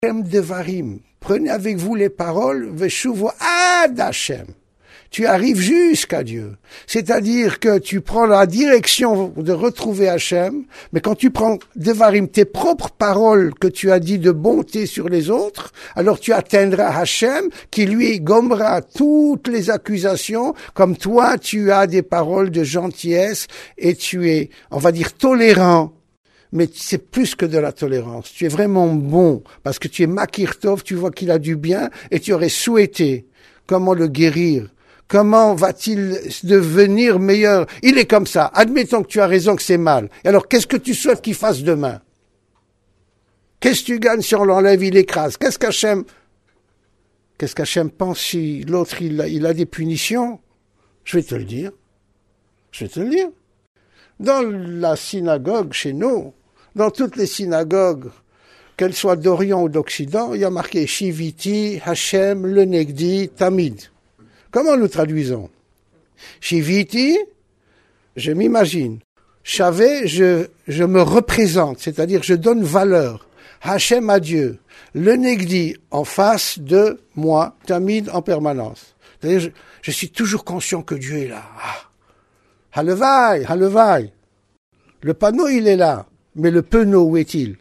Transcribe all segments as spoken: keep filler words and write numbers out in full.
Devarim. Prenez avec vous les paroles, veshuvu ad Hashem. Tu arrives jusqu'à Dieu. C'est-à-dire que tu prends la direction de retrouver Hachem, mais quand tu prends Devarim, tes propres paroles que tu as dit de bonté sur les autres, alors tu atteindras Hachem qui lui gommera toutes les accusations, comme toi tu as des paroles de gentillesse et tu es, on va dire, tolérant. Mais c'est plus que de la tolérance. Tu es vraiment bon, parce que tu es Makir Tov, tu vois qu'il a du bien, et tu aurais souhaité comment le guérir. Comment va-t-il devenir meilleur? Il est comme ça. Admettons que tu as raison que c'est mal. Et alors, qu'est-ce que tu souhaites qu'il fasse demain? Qu'est-ce que tu gagnes si on l'enlève, il écrase? Qu'est-ce qu'Hachem, qu'est-ce qu'Hachem pense si l'autre, il a, il a des punitions? Je vais te le dire. Je vais te le dire. Dans la synagogue, chez nous, dans toutes les synagogues, qu'elles soient d'Orient ou d'Occident, il y a marqué Shiviti, Hachem, le Negdi, Tamid. Comment nous traduisons? Shiviti, je m'imagine. Shavé, je, je me représente, c'est-à-dire je donne valeur. Hachem à Dieu. Le Negdi en face de moi, Tamid en permanence. C'est-à-dire je, je suis toujours conscient que Dieu est là. Ah. Halevaï, halevaï. Le panneau, il est là. Mais le penaud, où est-il?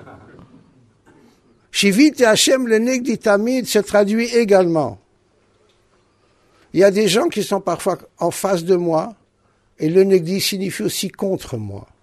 Shiviti Hachem, le Negdi Tamid se traduit également. Il y a des gens qui sont parfois en face de moi, et le Negdi signifie aussi contre moi.